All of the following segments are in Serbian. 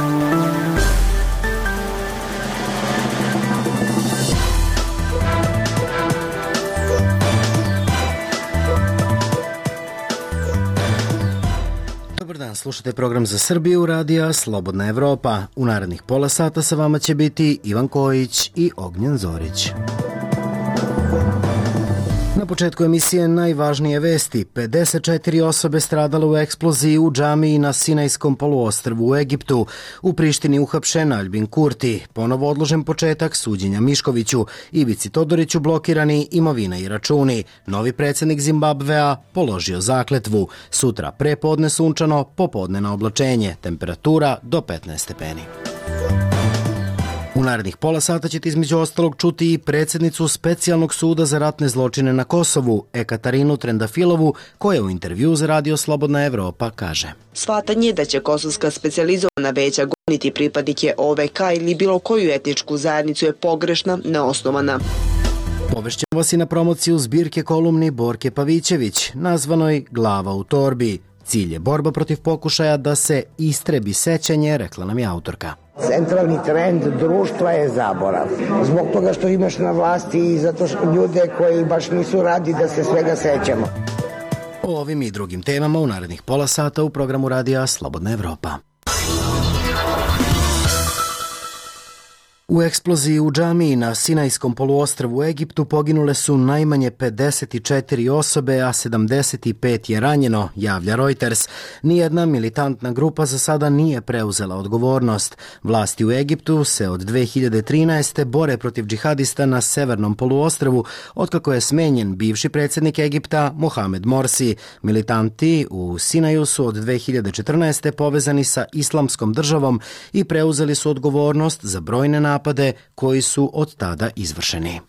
Dobar dan, slušate program za Srbiju radija Slobodna Evropa. U narednih pola sata sa vama će biti Ivan Kojić i Ognjen Zorić. Na početku emisije najvažnije vesti. 54 osobe stradale u eksploziji u džamiji na Sinajskom poluostrvu u Egiptu. U Prištini uhapšen Aljbin Kurti. Ponovo odložen početak suđenja Miškoviću. Ivici Todoriću blokirani imovina i računi. Novi predsjednik Zimbabvea položio zakletvu. Sutra prepodne sunčano, popodne na oblačenje. Temperatura do 15 stepeni. U narednih pola sata ćete između ostalog čuti i predsjednicu Specijalnog suda za ratne zločine na Kosovu, Ekaterinu Trendafilovu, koja u intervju za Radio Slobodna Evropa kaže: Shvatanje da će kosovska specijalizovana veća goniti pripadnike OVK ili bilo koju etničku zajednicu je pogrešna, neosnovana. Povešćemo vas i na promociju zbirke kolumni Borke Pavićević, nazvanoj Glava u torbi. Cilj je borba protiv pokušaja da se istrebi sećanje, rekla nam je autorka. Centralni trend društva je zaborav. Zbog toga što imaš na vlasti i zato što ljude koji baš nisu radi da se svega sećamo. O ovim i drugim temama u narednih pola sata u programu radija Slobodna Evropa. U eksploziji u džamiji na Sinajskom poluostrvu u Egiptu poginule su najmanje 54 osobe, a 75 je ranjeno, javlja Reuters. Nijedna militantna grupa za sada nije preuzela odgovornost. Vlasti u Egiptu se od 2013. bore protiv džihadista na severnom poluostrvu, otkako je smenjen bivši predsjednik Egipta Mohamed Morsi. Militanti u Sinaju su od 2014. povezani sa Islamskom državom i preuzeli su odgovornost za brojne napade koji su od tada izvršeni.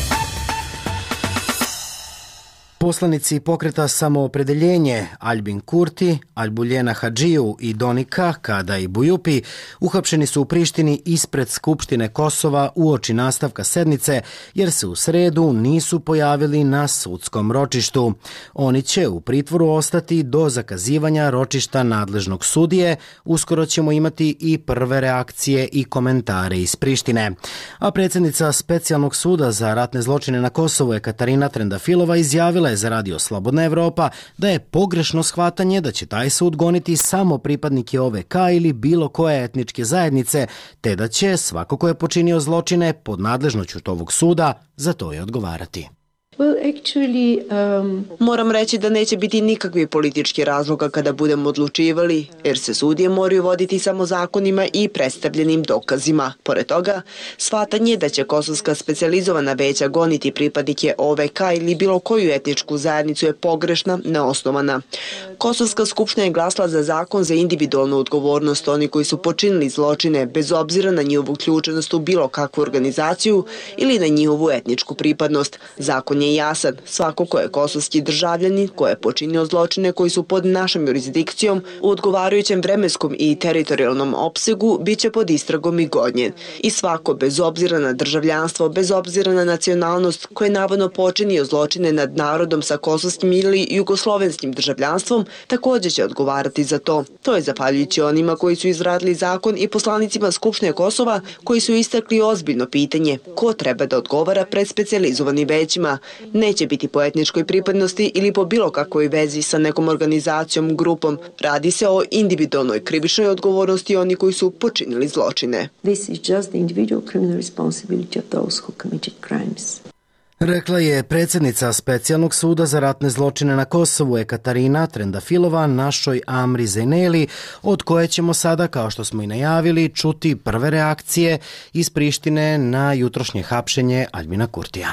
Poslanici pokreta Samoopredeljenje Aljbin Kurti, Albuljena Hadžiju i Donika Kada i Bujupi uhapšeni su u Prištini ispred Skupštine Kosova uoči nastavka sednice jer se u sredu nisu pojavili na sudskom ročištu. Oni će u pritvoru ostati do zakazivanja ročišta nadležnog sudije. Uskoro ćemo imati i prve reakcije i komentare iz Prištine. A predsjednica Specijalnog suda za ratne zločine na Kosovu Ekaterina Trendafilova izjavila je za Radio Slobodna Evropa da je pogrešno shvatanje da će taj sud goniti samo pripadnike OVK ili bilo koje etničke zajednice, te da će svako ko je počinio zločine pod nadležnošću ovog suda za to i odgovarati. Moram reći da neće biti nikakvi politički razloga kada budemo odlučivali, jer se sudije moraju voditi samo zakonima i predstavljenim dokazima. Pored toga, shvatanje da će kosovska specijalizovana veća goniti pripadnike OVK ili bilo koju etničku zajednicu je pogrešna, neosnovana. Kosovska skupština je glasala za zakon za individualnu odgovornost oni koji su počinili zločine bez obzira na njihovu uključenost u bilo kakvu organizaciju ili na njihovu etničku pripadnost. Zakon je jasan. Svako ko je kosovski državljanin, ko je počinio zločine koji su pod našom jurisdikcijom u odgovarajućem vremenskom i teritorijalnom opsegu bit će pod istragom i gonjen. I svako, bez obzira na državljanstvo, bez obzira na nacionalnost, ko je navodno počinio zločine nad narodom sa kosovskim ili jugoslovenskim državljanstvom, također će odgovarati za to. To je zahvaljujući onima koji su izradili zakon i poslanicima Skupštine Kosova koji su istakli ozbiljno pitanje ko treba da odgovara pred specijalizovanim većima. Neće biti po etničkoj pripadnosti ili po bilo kakvoj vezi sa nekom organizacijom, grupom. Radi se o individualnoj krivičnoj odgovornosti oni koji su počinili zločine. This is just the individual criminal responsibility of those who committed crimes. Rekla je predsjednica Specijalnog suda za ratne zločine na Kosovu Ekaterina Trendafilova našoj Amri Zeneli, od koje ćemo sada, kao što smo i najavili, čuti prve reakcije iz Prištine na jutrošnje hapšenje Aljbina Kurtija.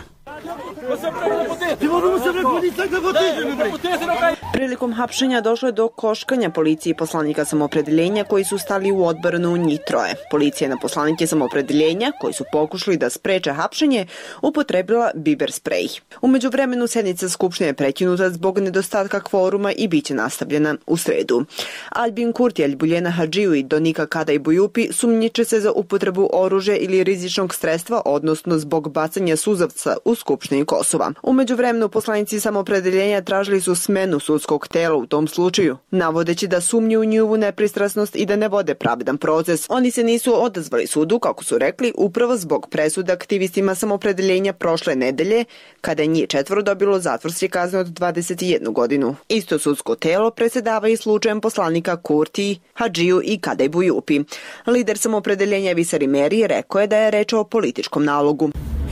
Prilikom hapšenja došlo je do koškanja policije i poslanika Samoopredeljenja koji su stali u odbranu njih troje. Policija na poslanike Samoopredeljenja koji su pokušali da spreče hapšenje upotrebila biber sprej. U međuvremenu sednica Skupštine je prekinuta zbog nedostatka kvoruma i bit će nastavljena u sredu. Aljbin Kurti, Albuljena Hadžiju i Donika Kada i Bujupi sumnjiče se za upotrebu oružja ili rizičnog sredstva, odnosno zbog bacanja suzavca u Skupštini Kosova. U međuvremenu Istovremeno poslanici Samoopredeljenja tražili su smenu sudskog tela u tom slučaju, navodeći da sumnju u njihovu nepristrasnost i da ne vode pravedan proces. Oni se nisu odazvali sudu, kako su rekli, upravo zbog presude aktivistima Samoopredeljenja prošle nedelje, kada je njih 4 dobilo zatvorske kazne od 21 godinu. Isto sudsko telo presedava i slučajem poslanika Kurti, Hadžiju i Kadaj Bujupi. Lider Samoopredeljenja Visari Meri rekao je da je reč o političkom nalogu.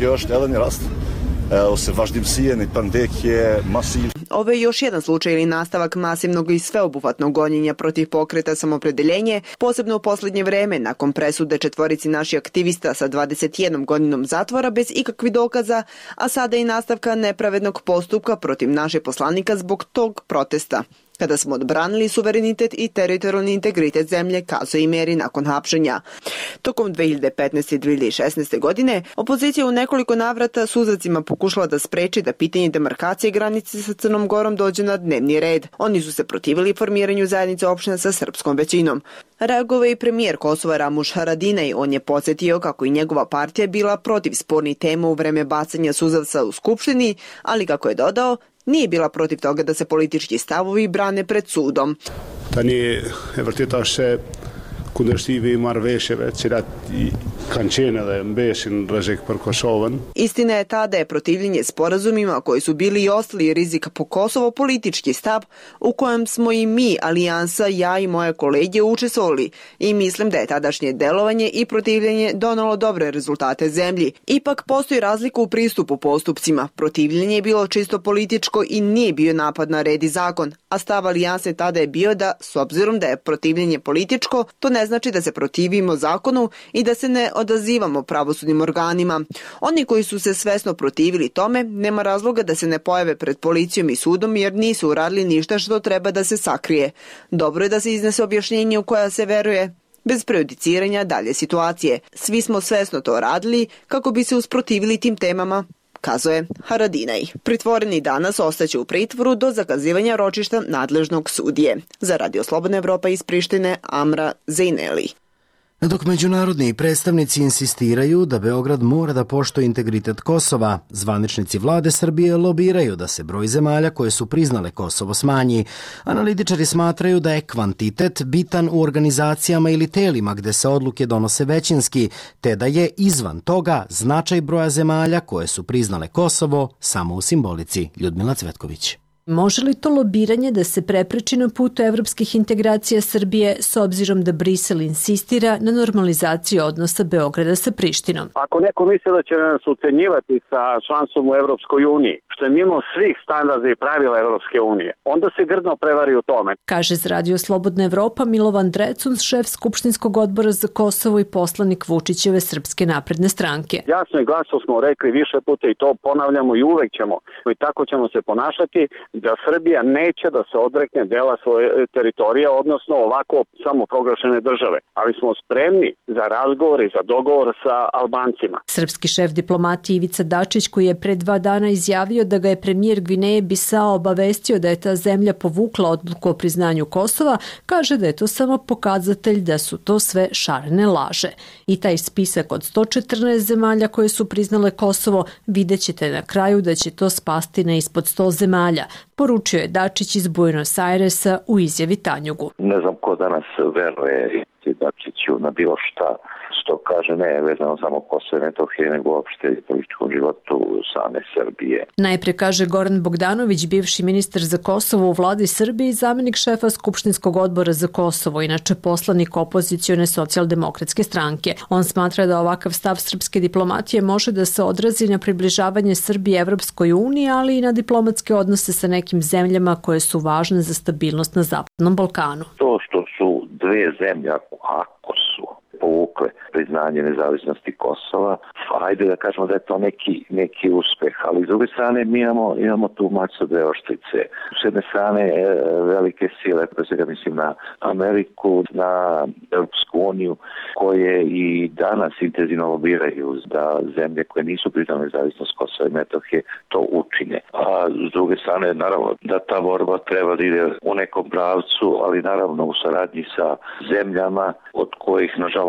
Ovo je još jedan slučaj ili nastavak masivnog i sveobuhvatnog gonjenja protiv pokreta Samoopredeljenje, posebno u poslednje vreme nakon presude 4 naših aktivista sa 21 godinom zatvora bez ikakvih dokaza, a sada i nastavka nepravednog postupka protiv naših poslanika zbog tog protesta. Kada smo odbranili suverenitet i teritorijalni integritet zemlje, kazao i Meri nakon hapšenja. Tokom 2015. i 2016. godine, opozicija u nekoliko navrata suzavcima pokušala da spreči da pitanje demarkacije granice sa Crnom Gorom dođe na dnevni red. Oni su se protivili formiranju zajednice opština sa srpskom većinom. Reagovao je i premijer Kosova Ramuš Haradinaj. On je podsjetio kako i njegova partija bila protiv spornih tema u vreme bacanja suzavca u Skupštini, ali kako je dodao, nije bila protiv toga da se politički stavovi brane pred sudom. Istina je ta da je protivljenje sporazumima koji su bili i ostali rizik po Kosovo politički stav u kojem smo i mi, alijansa, ja i moje kolege učestvovali i mislim da je tadašnje delovanje i protivljenje donalo dobre rezultate zemlji. Ipak postoji razlika u pristupu postupcima. Protivljenje je bilo čisto političko i nije bio napad na red i zakon, a stav alijanse tada je bio da, s obzirom da je protivljenje političko, to ne znači da se protivimo zakonu i da se ne odazivamo pravosudnim organima. Oni koji su se svesno protivili tome, nema razloga da se ne pojave pred policijom i sudom jer nisu uradili ništa što treba da se sakrije. Dobro je da se iznese objašnjenje u koja se veruje, bez prejudiciranja dalje situacije. Svi smo svesno to radili kako bi se usprotivili tim temama, kazao je Haradinaj. Pritvoreni danas ostaće u pritvoru do zakazivanja ročišta nadležnog sudije. Za Radio Slobodna Evropa iz Prištine, Amra Zejneli. Dok međunarodni predstavnici insistiraju da Beograd mora da poštuje integritet Kosova, zvaničnici vlade Srbije lobiraju da se broj zemalja koje su priznale Kosovo smanji. Analitičari smatraju da je kvantitet bitan u organizacijama ili telima gde se odluke donose većinski, te da je izvan toga značaj broja zemalja koje su priznale Kosovo samo u simbolici. Ljudmila Cvetković. Može li to lobiranje da se prepreči na putu evropskih integracija Srbije s obzirom da Brisel insistira na normalizaciju odnosa Beograda sa Prištinom? Ako neko misli da će nas ucenjivati sa članstvom u Evropskoj uniji, što je mimo svih standarda i pravila Evropske unije, onda se grdno prevari u tome. Kaže za Radio Slobodna Evropa Milovan Drecun, šef Skupštinskog odbora za Kosovo i poslanik Vučićeve Srpske napredne stranke. Jasno i glasno smo rekli više puta i to ponavljamo i uvek ćemo. I tako ćemo se ponašati da Srbija neće da se odrekne dela svoje teritorije, odnosno ovako samoproglašene države. Ali smo spremni za razgovor i za dogovor sa Albancima. Srpski šef diplomatije Ivica Dačić, koji je pre 2 dana izjavio da ga je premijer Gvineje Bisao obavestio da je ta zemlja povukla odluku o priznanju Kosova, kaže da je to samo pokazatelj da su to sve šarene laže. I taj spisak od 114 zemalja koje su priznale Kosovo, vidjet ćete na kraju da će to spasti na ispod 100 zemalja, poručio je Dačić iz Buenos Airesa u izjavi Tanjugu. Ne znam ko danas veruje Dačiću na bilo šta što kaže ne vezano samo Kosovo i Metohije, nego uopšte i političkom životu same Srbije. Najpre kaže Goran Bogdanović, bivši ministar za Kosovo u vladi Srbije i zamenik šefa Skupštinskog odbora za Kosovo, inače poslanik opozicione socijaldemokratske stranke. On smatra da ovakav stav srpske diplomatije može da se odrazi na približavanje Srbije Evropskoj uniji, ali i na diplomatske odnose sa nekim zemljama koje su važne za stabilnost na Zapadnom Balkanu. To što su dve zemlje, ako su povukle priznanje nezavisnosti Kosova, ajde da kažemo da je to neki uspeh, ali s druge strane mi imamo tu mač sa dve oštrice. S jedne strane velike sile, pre svega mislim na Ameriku, na Europsku uniju, koje i danas intenzivno lobiraju da zemlje koje nisu priznale nezavisnost Kosova i Metohije to učine. A s druge strane, naravno, da ta borba treba da ide u nekom pravcu, ali naravno u saradnji sa zemljama od kojih, nažalost,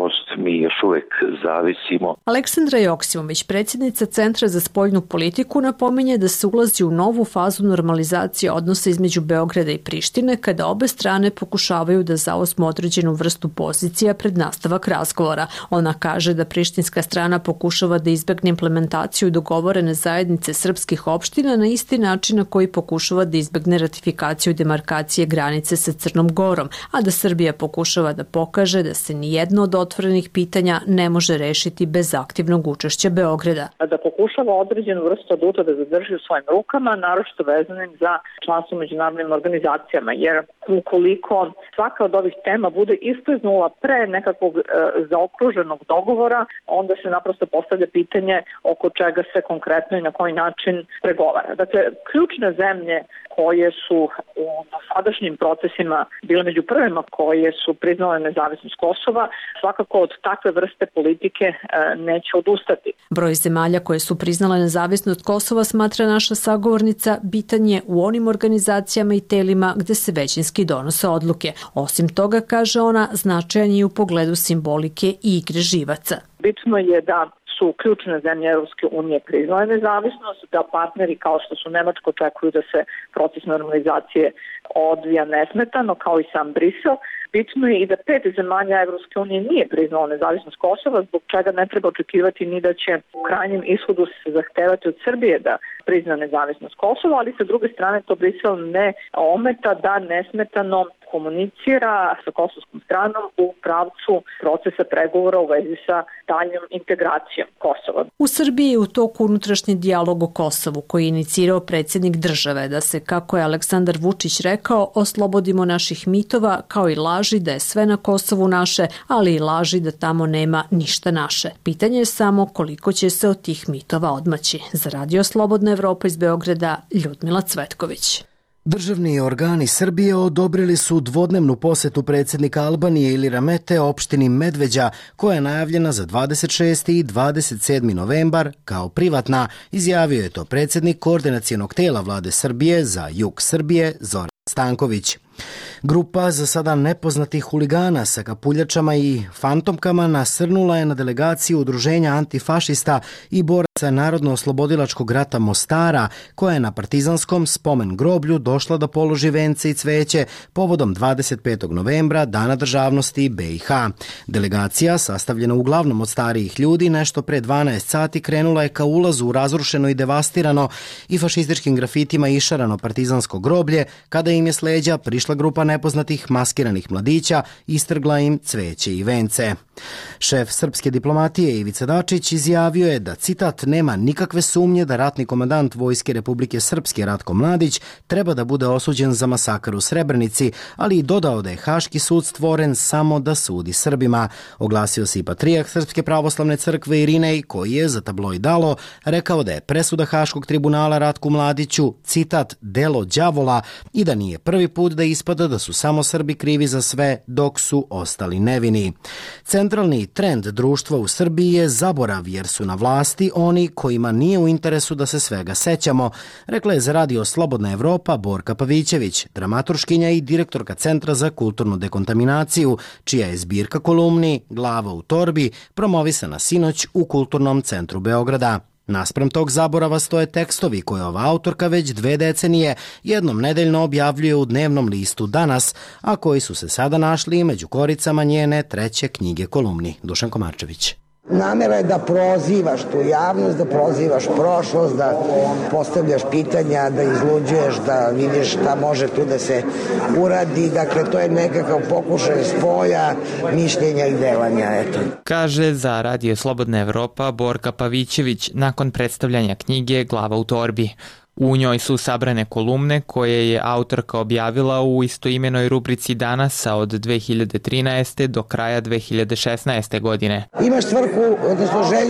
mi još uvek zavisimo. Aleksandra Joksimović, predsjednica Centra za spoljnu politiku, napominje da se ulazi u novu fazu normalizacije odnosa između Beograda i Prištine kada obe strane pokušavaju da zauzmu određenu vrstu pozicija pred nastavak razgovora. Ona kaže da prištinska strana pokušava da izbegne implementaciju dogovorene zajednice srpskih opština na isti način na koji pokušava da izbegne ratifikaciju demarkacije granice sa Crnom Gorom, a da Srbija pokušava da pokaže da se nijedno od otvorenih pitanja ne može rešiti bez aktivnog učešća Beograda. Da pokušava određenu vrstu aduta da zadrži u svojim rukama, naročito vezanim za članstvo u međunarodnim organizacijama, jer ukoliko svaka od ovih tema bude iskliznula pre nekakvog zaokruženog dogovora, onda se naprosto postavlja pitanje oko čega se konkretno i na koji način pregovara. Dakle, ključne zemlje koje su u dosadašnjim procesima bile među prvima koje su priznale nezavisnost Kosova, svakako od takve vrste politike neće odustati. Broj zemalja koje su priznale nezavisnost Kosova, smatra naša sagovornica, bitan je u onim organizacijama i telima gde se većinski donose odluke. Osim toga, kaže ona, značajan je u pogledu simbolike i igre živaca. Bitno je da su ključne zemlje Europske unije priznale nezavisnost, da partneri kao što su Nemačka očekuju da se proces normalizacije odvija nesmetano, kao i sam Brisel. Bitno je i da 5 zemalja Evropske unije nije priznalo nezavisnost Kosova, zbog čega ne treba očekivati ni da će u krajnjem ishodu se zahtevati od Srbije da prizna nezavisnost Kosova, ali sa druge strane to Brisel ne ometa da nesmetano komunicira sa kosovskom stranom u pravcu procesa pregovora u vezi sa daljnjom integracijom Kosova. U Srbiji je u toku unutrašnji dijalog o Kosovu koji je inicirao predsjednik države da se, kako je Aleksandar Vučić rekao, oslobodimo naših mitova kao i laži da je sve na Kosovu naše, ali i laži da tamo nema ništa naše. Pitanje je samo koliko će se od tih mitova odmaći. Za Radio Slobodna Evropa iz Beograda, Ljudmila Cvetković. Državni organi Srbije odobrili su dvodnevnu posetu predsjednika Albanije Ilira Mete opštini Medveđa, koja je najavljena za 26. i 27. novembar kao privatna, izjavio je to predsjednik koordinacionog tela vlade Srbije za jug Srbije Zoran Stanković. Grupa za sada nepoznatih huligana sa kapuljačama i fantomkama nasrnula je na delegaciju udruženja antifašista i boraca Narodno-oslobodilačkog rata Mostara, koja je na partizanskom spomen groblju došla da položi vence i cveće povodom 25. novembra, Dana državnosti BiH. Delegacija, sastavljena uglavnom od starijih ljudi, nešto pre 12 sati krenula je ka ulazu u razrušeno i devastirano i fašističkim grafitima išarano partizansko groblje, kada im je s leđa prišla grupa nepoznatih maskiranih mladića, istrgla im cveće i vence. Šef srpske diplomatije Ivica Dačić izjavio je da, citat, nema nikakve sumnje da ratni komandant Vojske Republike Srpske Ratko Mladić treba da bude osuđen za masakr u Srebrenici, ali i dodao da je Haški sud stvoren samo da sudi Srbima. Oglasio se i patrijarh Srpske pravoslavne crkve Irinej, koji je za tabloid Dalo rekao da je presuda Haškog tribunala Ratku Mladiću, citat, delo đavola i da nije prvi put da ispada da su samo Srbi krivi za sve dok su ostali nevini. Centralni trend društva u Srbiji je zaborav, jer su na vlasti oni kojima nije u interesu da se svega sećamo, rekla je za Radio Slobodna Evropa Borka Pavićević, dramaturškinja i direktorka Centra za kulturnu dekontaminaciju, čija je zbirka kolumni Glava u torbi promovisana sinoć u Kulturnom centru Beograda. Naspram tog zaborava stoje tekstovi koje ova autorka već 2 decenije jednom nedeljno objavljuje u dnevnom listu Danas, a koji su se sada našli među koricama njene 3. knjige kolumni. Dušan Komarčević. Namera je da prozivaš tu javnost, da prozivaš prošlost, da postavljaš pitanja, da izluđuješ, da vidiš šta može tu da se uradi. Dakle, to je nekakav pokušaj spoja mišljenja i delanja. Eto. Kaže za Radio Slobodna Evropa Borka Pavićević nakon predstavljanja knjige Glava u torbi. U njoj su sabrane kolumne koje je autorka objavila u istoimenoj rubrici Danasa od 2013. do kraja 2016. godine. Imaš svrhu, odnosno želju da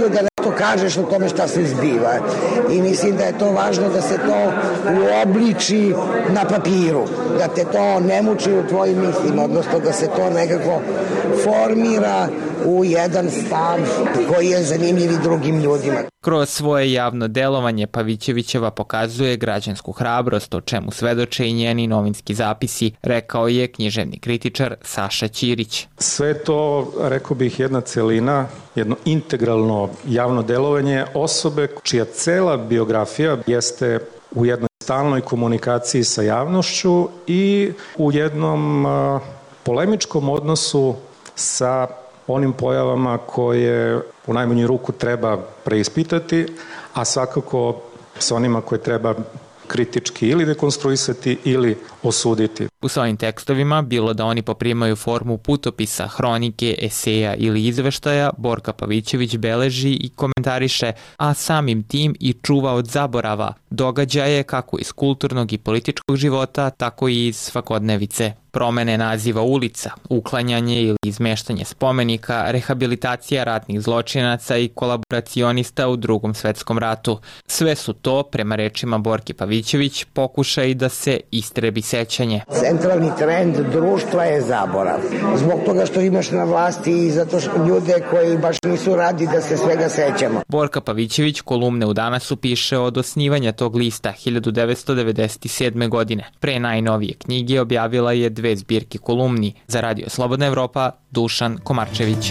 nešto kažeš o tome šta se zbiva. I mislim da je to važno da se to uobliči na papiru, da te to ne muči u tvojim mislima, odnosno da se to nekako formira u jedan stav koji je zanimljiv i drugim ljudima. Kroz svoje javno delovanje Pavićevićeva pokazuje građansku hrabrost, o čemu svedoče i njeni novinski zapisi, rekao je književni kritičar Saša Ćirić. Sve to, rekao bih, jedna celina, jedno integralno javno delovanje osobe čija cela biografija jeste u jednoj stalnoj komunikaciji sa javnošću i u jednom polemičkom odnosu sa onim pojavama koje u najmanju ruku treba preispitati, a svakako sa onima koje treba kritički ili dekonstruisati ili osuditi. U svojim tekstovima, bilo da oni poprimaju formu putopisa, hronike, eseja ili izveštaja, Borka Pavićević beleži i komentariše, a samim tim i čuva od zaborava događaje kako iz kulturnog i političkog života, tako i iz svakodnevice. Promene naziva ulica, uklanjanje ili izmeštanje spomenika, rehabilitacija ratnih zločinaca i kolaboracionista u Drugom svetskom ratu. Sve su to, prema rečima Borke Pavićević, pokušaj da se istrebi sećanje. Centralni trend društva je zaborav. Zbog toga što imaš na vlasti i zato što ljude koji baš nisu radi da se svega sećamo. Borka Pavićević kolumne u Danasu piše od osnivanja tog lista 1997. godine. Pre najnovije knjige objavila je 2 zbirke kolumni. Za Radio Slobodna Evropa, Dušan Komarčević.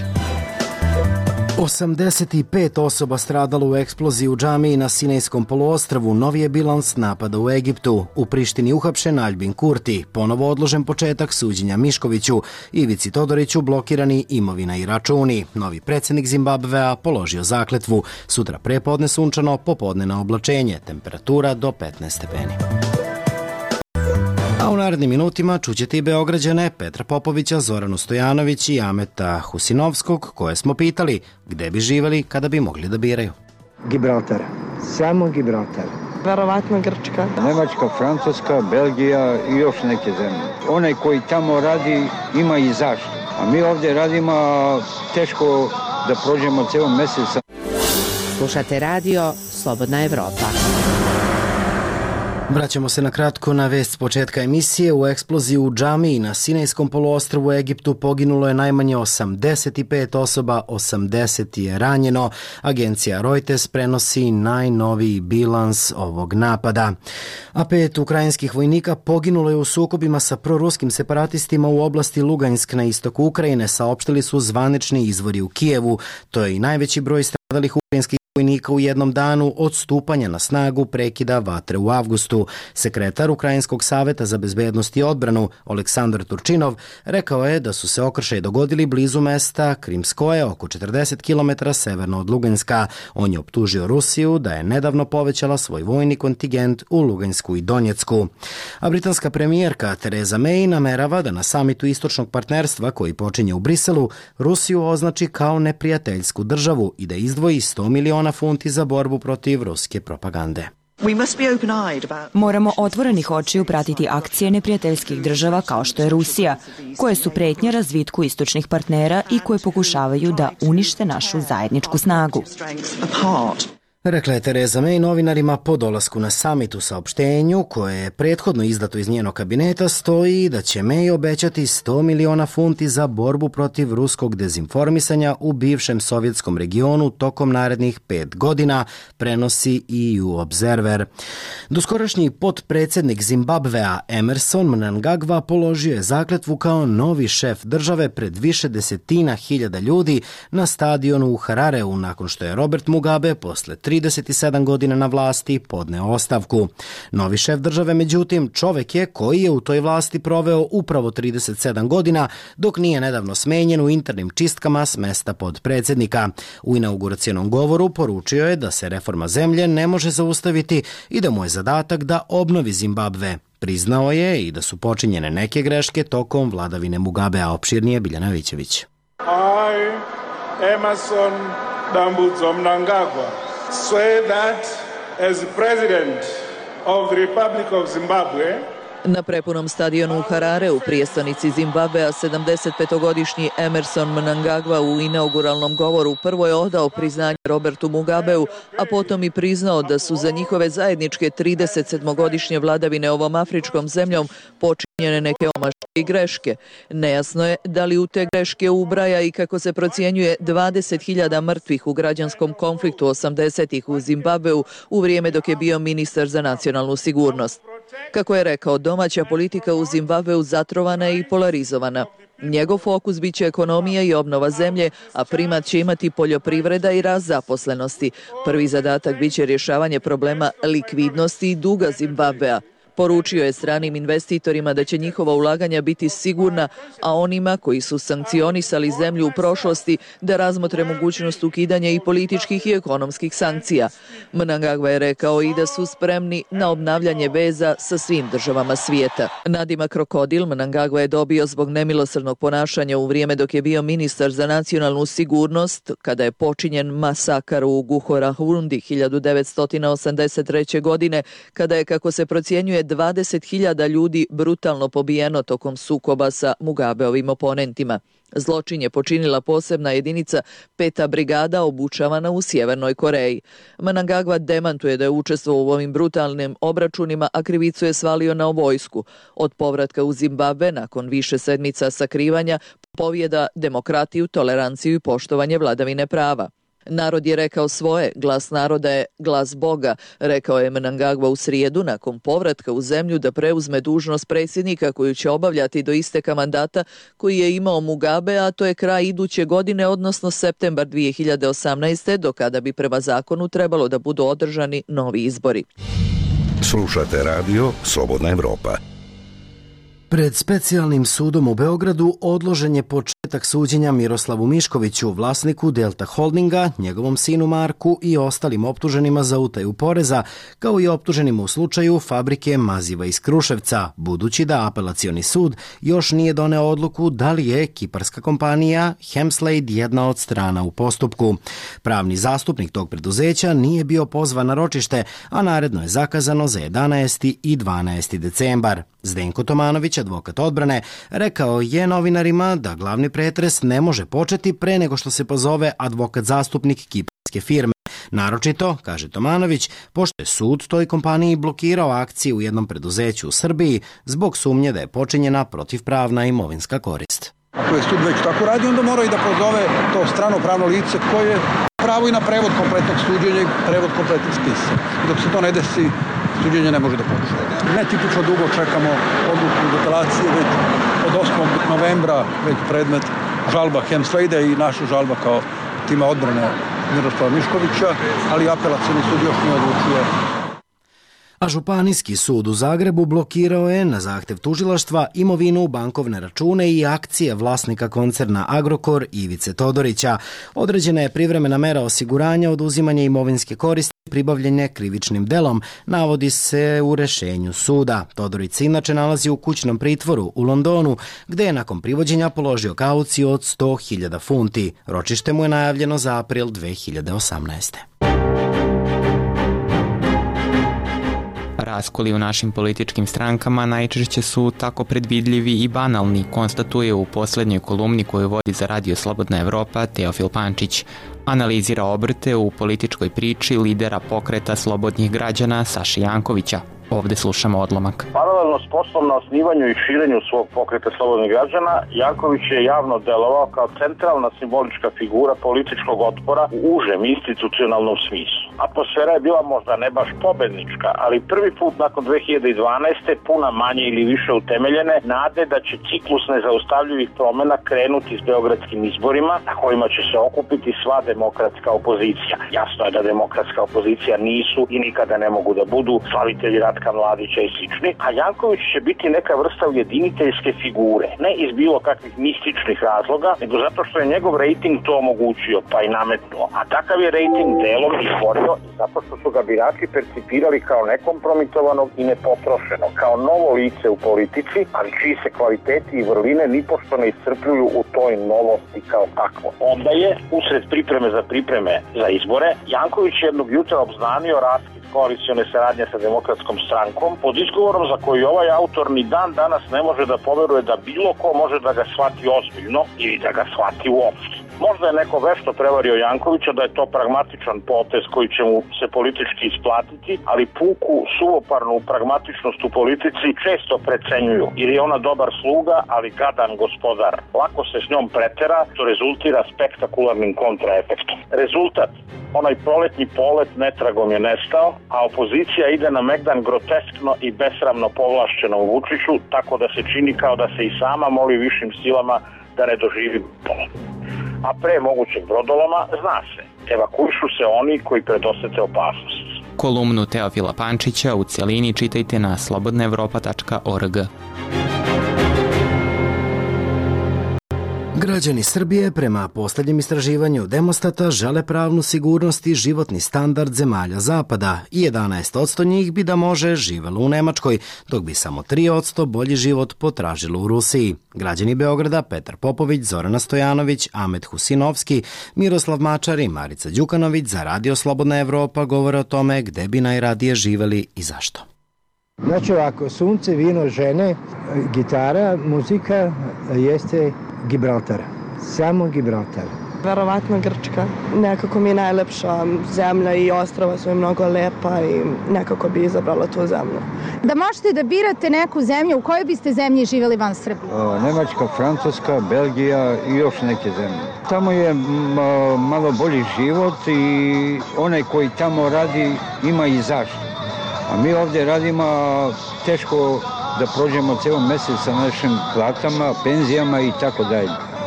85 osoba stradalo u eksploziji u džamiji na Sinajskom poluostrvu. Novi je bilans napada u Egiptu. U Prištini uhapšen Aljbin Kurti. Ponovo odložen početak suđenja Miškoviću. Ivici Todoriću blokirani imovina i računi. Novi predsjednik Zimbabvea položio zakletvu. Sutra prepodne sunčano, popodne na oblačenje. Temperatura do 15 stepeni. A u narednim minutima čućete i Beograđane Petra Popovića, Zoranu Stojanović i Ameta Husinovskog, koje smo pitali gde bi živeli kada bi mogli da biraju. Gibraltar. Samo Gibraltar. Verovatno Grčka. Nemačka, Francuska, Belgija i još neke zemlje. Onaj koji tamo radi ima i zašto. A mi ovdje radimo teško da prođemo ceo mesec. Slušate radio Slobodna Evropa. Vraćamo se na kratko na vest s početka emisije. U eksploziji u džamiji na Sinajskom poluostrvu u Egiptu poginulo je najmanje 85 osoba, 80 je ranjeno. Agencija Reuters prenosi najnoviji bilans ovog napada. A 5 ukrajinskih vojnika poginulo je u sukobima sa proruskim separatistima u oblasti Lugansk na istoku Ukrajine, saopštili su zvanični izvori u Kijevu. To je i najveći broj stradalih ukrajinskih vojnika u jednom danu od stupanja na snagu prekida vatre u avgustu. Sekretar Ukrajinskog saveta za bezbednost i odbranu Oleksandar Turčinov rekao je da su se okršaji dogodili blizu mesta Krimskoje, oko 40 km severno od Luganska. On je optužio Rusiju da je nedavno povećala svoj vojni kontingent u Lugansku i Donjecku. A britanska premijerka Theresa May namerava da na samitu istočnog partnerstva koji počinje u Briselu Rusiju označi kao neprijateljsku državu i da izdvoji 100 miliona funti za borbu protiv ruske propagande. Moramo otvorenih očiju pratiti akcije neprijateljskih država kao što je Rusija, koje su pretnja razvitku istočnih partnera i koje pokušavaju da unište našu zajedničku snagu. Rekla je Theresa May novinarima po dolasku na samit. U saopštenju, koje je prethodno izdato iz njenog kabineta, stoji da će May obećati 100 miliona funti za borbu protiv ruskog dezinformisanja u bivšem sovjetskom regionu tokom narednih 5 godina, prenosi EU Observer. Doskorašnji potpredsjednik Zimbabvea Emerson Mnangagwa položio je zakletvu kao novi šef države pred više desetina hiljada ljudi na stadionu u Harareu nakon što je Robert Mugabe posle 37 godina na vlasti podneo ostavku. Novi šef države, međutim, čovek je koji je u toj vlasti proveo upravo 37 godina, dok nije nedavno smenjen u internim čistkama s mesta podpredsjednika. U inauguracionom govoru poručio je da se reforma zemlje ne može zaustaviti i da mu je zadatak da obnovi Zimbabve. Priznao je i da su počinjene neke greške tokom vladavine Mugabea. Opširnije Biljana Vićević. Emerson Dambudzo Mnangagwa swear that as President of the Republic of Zimbabwe Na prepunom stadionu u Harare u prijestonici Zimbabvea 75-godišnji Emerson Mnangagwa u inauguralnom govoru prvo je odao priznanje Robertu Mugabeu, a potom i priznao da su za njihove zajedničke 37-godišnje vladavine ovom afričkom zemljom počinjene neke omaške i greške. Nejasno je da li u te greške ubraja i kako se procjenjuje 20.000 mrtvih u građanskom konfliktu 80-ih u Zimbabveu u vrijeme dok je bio ministar za nacionalnu sigurnost. Kako je rekao, domaća politika u Zimbabveu zatrovana je i polarizovana. Njegov fokus biće ekonomija i obnova zemlje, a primat će imati poljoprivreda i rast zaposlenosti. Prvi zadatak biće rješavanje problema likvidnosti i duga Zimbabvea. Poručio je stranim investitorima da će njihova ulaganja biti sigurna, a onima koji su sankcionisali zemlju u prošlosti da razmotre mogućnost ukidanja i političkih i ekonomskih sankcija. Mnangagwa je rekao i da su spremni na obnavljanje veza sa svim državama svijeta. Nadimak krokodil Mnangagwa je dobio zbog nemilosrdnog ponašanja u vrijeme dok je bio ministar za nacionalnu sigurnost, kada je počinjen masakar u Guhorahundi 1983. godine, kada je, kako se procjenjuje, 20.000 ljudi brutalno pobijeno tokom sukoba sa Mugabeovim oponentima. Zločin je počinila posebna jedinica 5. brigada obučavana u Sjevernoj Koreji. Mnangagwa demantuje da je učestvovao u ovim brutalnim obračunima, a krivicu je svalio na vojsku. Od povratka u Zimbabve, nakon više sedmica sakrivanja, povjeda demokratiju, toleranciju i poštovanje vladavine prava. Narod je rekao svoje, glas naroda je glas Boga, rekao je Mnangagwa u srijedu nakon povratka u zemlju da preuzme dužnost predsjednika koju će obavljati do isteka mandata koji je imao Mugabe, a to je kraj iduće godine, odnosno septembar 2018. do kada bi prema zakonu trebalo da budu održani novi izbori. Slušate radio Slobodna Evropa. Pred specijalnim sudom u Beogradu odložen je početak suđenja Miroslavu Miškoviću, vlasniku Delta Holdinga, njegovom sinu Marku i ostalim optuženima za utaju poreza, kao i optuženima u slučaju fabrike maziva iz Kruševca, budući da apelacioni sud još nije doneo odluku da li je kiparska kompanija Hemslade jedna od strana u postupku. Pravni zastupnik tog preduzeća nije bio pozvan na ročište, a naredno je zakazano za 11. i 12. decembar. Zdenko Tomanović, advokat odbrane, rekao je novinarima da glavni pretres ne može početi pre nego što se pozove advokat zastupnik kiparske firme. Naročito, kaže Tomanović, pošto je sud toj kompaniji blokirao akcije u jednom preduzeću u Srbiji zbog sumnje da je počinjena protivpravna imovinska korist. Ako je sud već tako radi, onda mora i da pozove to strano pravno lice koje pravo i na prevod kompletnog suđenja i prevod kompletnog spisa. Dok se to ne desi, suđenje ne može da počne. Netipično dugo čekamo odluku iz apelacije, već od 8. novembra već predmet žalba Hemslade i naša žalba kao tima odbrane Miroslava Miškovića, ali apelacioni sud još nije odlučio. A Županijski sud u Zagrebu blokirao je na zahtev tužilaštva imovinu, bankovne račune i akcije vlasnika koncerna Agrokor Ivice Todorića. Određena je privremena mera osiguranja oduzimanja imovinske koristi pribavljene krivičnim delom, navodi se u rešenju suda. Todorić se inače nalazi u kućnom pritvoru u Londonu, gde je nakon privođenja položio kauciju od 100.000 funti. Ročište mu je najavljeno za april 2018. Raskoli u našim političkim strankama najčešće su tako predvidljivi i banalni, konstatuje u poslednjoj kolumni koju vodi za Radio Slobodna Evropa Teofil Pančić. Analizira obrte u političkoj priči lidera pokreta slobodnih građana Saše Jankovića. Ovde slušamo odlomak. Paralelno s poslom na osnivanju i širenju svog pokreta slobodnih građana, Janković je javno delovao kao centralna simbolička figura političkog otpora u užem institucionalnom smislu. Atmosfera je bila možda ne baš pobednička, ali prvi put nakon 2012. puna manje ili više utemeljene nade da će ciklus nezaustavljivih promena krenuti s beogradskim izborima na kojima će se okupiti sva demokratska opozicija. Jasno je da demokratska opozicija nisu i nikada ne mogu da budu slavitelji Ratka Mladića i slični, a Janković će biti neka vrsta ujediniteljske figure, ne iz bilo kakvih mističnih razloga, nego zato što je njegov rejting to omogućio, pa i nametnuo. A takav je rejting delom izborio zato što su ga birači percipirali kao nekompromitovanog i nepotrošenog, kao novo lice u politici, ali čiji se kvaliteti i vrline nipošto ne iscrpljuju u toj novosti kao takvo. Onda je, usred pripreme za izbore, Janković jednog jutra obznanio raskid koalicione saradnje sa Demokratskom strankom, pod izgovorom za koji ovaj autor ni dan danas ne može da poveruje da bilo ko može da ga shvati ozbiljno ili da ga shvati uopšte. Možda je neko vešto prevario Jankovića da je to pragmatičan potez koji će mu se politički isplatiti, ali puku, suvoparnu pragmatičnost u politici često precenjuju, jer je ona dobar sluga, ali gadan gospodar. Lako se s njom pretera, što rezultira spektakularnim kontraefektom. Rezultat, onaj proletni polet netragom je nestao, a opozicija ide na megdan groteskno i besramno povlašćenom Vučiću, tako da se čini kao da se i sama moli višim silama da ne doživi polet. A pre mogućeg brodoloma, zna se, evakuišu se oni koji predosete opasnost. Kolumnu Teofila Pančića u celini čitajte na slobodnaevropa.org. Građani Srbije prema poslednjem istraživanju Demostata žele pravnu sigurnost i životni standard zemalja Zapada i 11% njih bi da može živelo u Nemačkoj, dok bi samo 3% bolji život potražilo u Rusiji. Građani Beograda Petar Popović, Zorana Stojanović, Ahmet Husinovski, Miroslav Mačar i Marica Đukanović za Radio Slobodna Evropa govore o tome gde bi najradije živeli i zašto. Znači ovako, sunce, vino, žene, gitara, muzika jeste Gibraltar. Samo Gibraltar. Verovatno Grčka. Nekako mi je najlepša zemlja i ostrava su mi mnogo lepa i nekako bi izabrala tu zemlju. Da možete da birate neku zemlju, u kojoj biste zemlji živjeli van Srbije? Nemačka, Francuska, Belgija i još neke zemlje. Tamo je malo bolji život i onaj koji tamo radi ima i zašto. A mi ovdje radimo teško da prođemo cijelo mjesec sa našim platama, penzijama i tako dalje.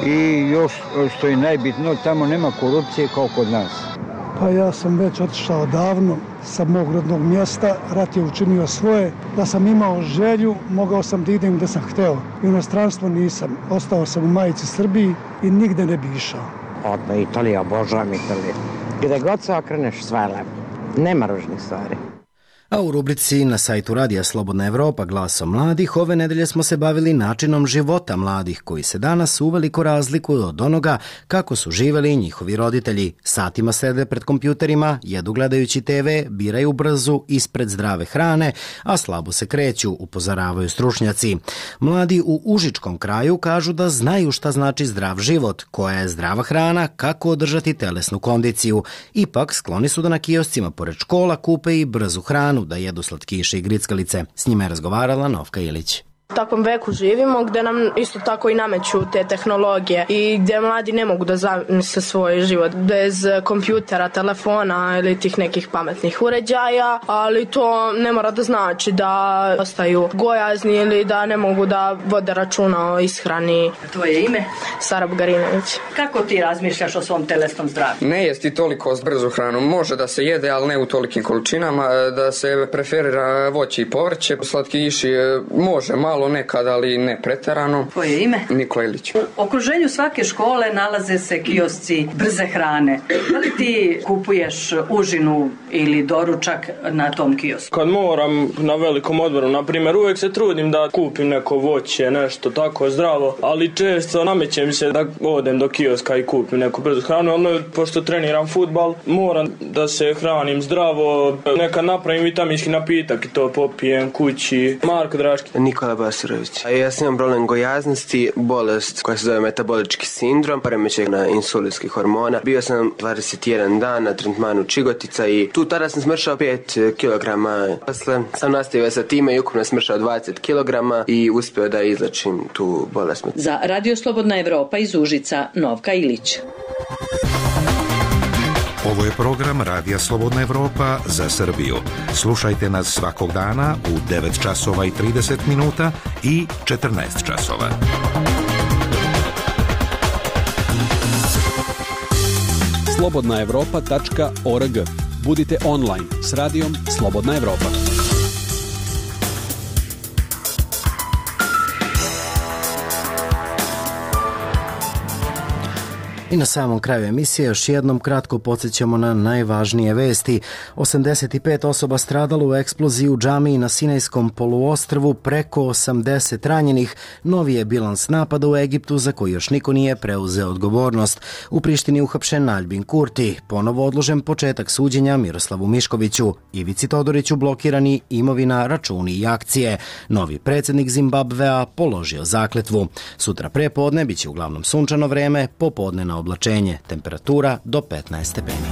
I još što je najbitno, tamo nema korupcije kao kod nas. Pa ja sam već otišao davno sa mog rodnog mjesta, rat je učinio svoje. Da sam imao želju, mogao sam da idem gde sam hteo. I u inostranstvo nisam. Ostao sam u majici Srbiji i nigde ne bi išao. Odno Italija, obožavam Italiju. Gde god se okreneš, sve je lepo. Nema ružnih stvari. A u rubrici na sajtu Radija Slobodna Evropa Glasom mladih ove nedelje smo se bavili načinom života mladih koji se danas uveliko razlikuju od onoga kako su živeli njihovi roditelji. Satima sede pred kompjuterima, jedu gledajući TV, biraju brzu ispred zdrave hrane, a slabo se kreću, upozoravaju stručnjaci. Mladi u Užičkom kraju kažu da znaju šta znači zdrav život, koja je zdrava hrana, kako održati telesnu kondiciju. Ipak skloni su da na kioscima pored škola kupe i brzu hranu, da jedu slatkiše i grickalice. S njima je razgovarala Novka Ilić. U takvom veku živimo gde nam isto tako i nameću te tehnologije i gde mladi ne mogu da zamisle svoj život bez kompjutera, telefona ili tih nekih pametnih uređaja, ali to ne mora da znači da ostaju gojazni ili da ne mogu da vode računa o ishrani. Tvoje ime? Sara Bugarinović. Kako ti razmišljaš o svom telesnom zdravlju? Ne jesti toliko brzu hranu. Može da se jede, ali ne u tolikim količinama, da se preferira voće i povrće. Slatkiši može malo nekad, ali ne preterano. Tvoje ime? Nikola Ilić. U okruženju svake škole nalaze se kiosci brze hrane. Da li ti kupuješ užinu ili doručak na tom kiosku? Kad moram na velikom odmoru, na primjer, uvijek se trudim da kupim neko voće, nešto tako zdravo, ali često nameće mi se da odem do kioska i kupim neku brzu hranu, ali pošto treniram fudbal, moram da se hranim zdravo, nekad napravim vitaminski napitak i to popijem kući. Marko Draški. Nikola Basirović. Ja sam imam problem gojaznosti, bolest koja se zove metabolički sindrom, poremećaj na insulinskih hormona. Bio sam 21 dan na tretmanu čigotica i tu tada sam smršao 5 kg. Posle sam nastavio sa time i ukupno smršao 20 kg i uspio da izlečim tu bolest. Za Radio Slobodna Evropa iz Užica, Novka Ilić. Ovo je program Radija Slobodna Evropa za Srbiju. Slušajte nas svakog dana u 9 časova i 30 minuta i 14 časova. slobodnaevropa.org. Budite online s radijom Slobodna Evropa. I na samom kraju emisije još jednom kratko podsjećamo na najvažnije vesti. 85 osoba stradalo u eksploziji u džamiji na Sinajskom poluostrvu, preko 80 ranjenih. Novi je bilans napada u Egiptu za koji još niko nije preuzeo odgovornost. U Prištini uhapšen Albin Kurti, ponovo odložen početak suđenja Miroslavu Miškoviću, Ivici Todoriću blokirani imovina, računi i akcije. Novi predsjednik Zimbabvea položio zakletvu. Sutra prepodne biće uglavnom sunčano vreme, popodne na oblačenje, temperatura do 15 stepeni.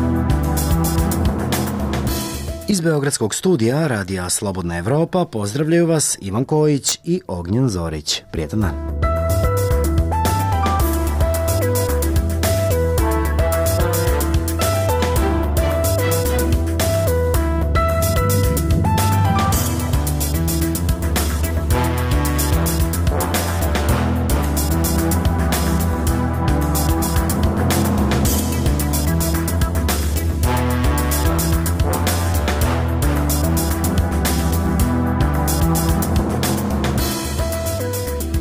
Iz Beogradskog studija Radija Slobodna Evropa pozdravljaju vas Ivan Kojić i Ognjen Zorić. Prijetan dan.